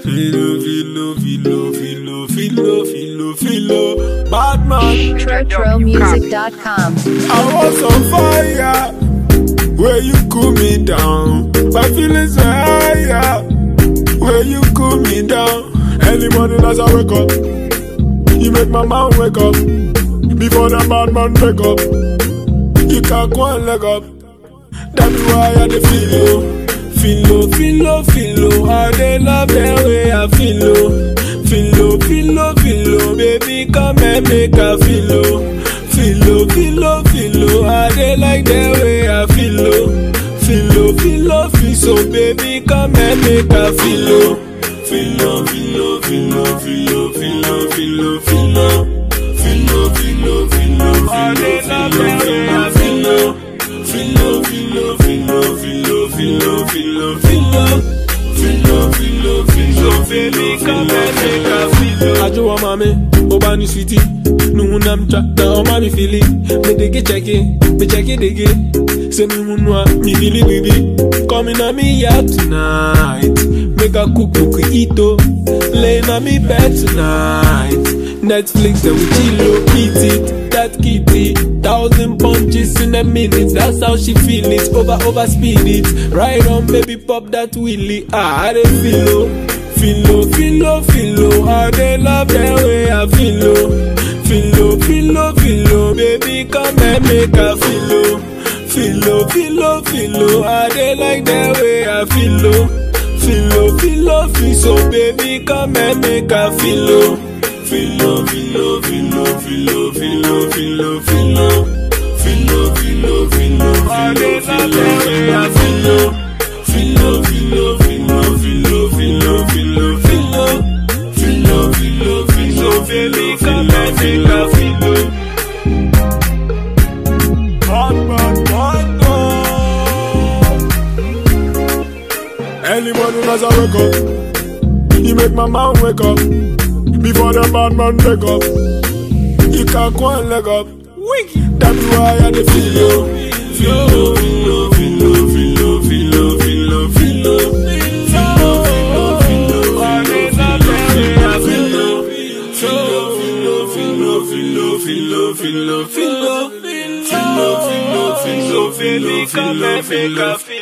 Filo, bad man. TroTroMusic.com. I was on fire, where you cool me down. My feelings are higher, where you cool me down. Early morning as I wake up, you make my mind wake up. Before the bad man wake up, you can't go and leg up. That's why I dey feel I dey love the way I feel baby, come and make a feel I dey like the way I feel so baby, come and make a feel I dey love the way I feel so baby, come and make a feel. I just want mommy, Obani sweetie. No nam chat, now mommy feel it. Me dig it, check it again. Say me munwa, me feel it, baby. Coming on me out tonight. Make a cook eat oh. Lay on me bed tonight. Netflix and we chill, eat it, that kitty. 1,000 punches in a minute, that's how she feel it. Over speed it, right on baby, pop that wheelie. I dey feel I dey love the way I feel baby, come and make a feel I dey like the way I feel so baby, come and make a feel I dey love the way I feel so baby, come and make a feel. Early morning as I wake up, you make my mind wake up. Before the bad man wake up, you can't go and leg up. That's why I dey feel so baby, come and make a feel.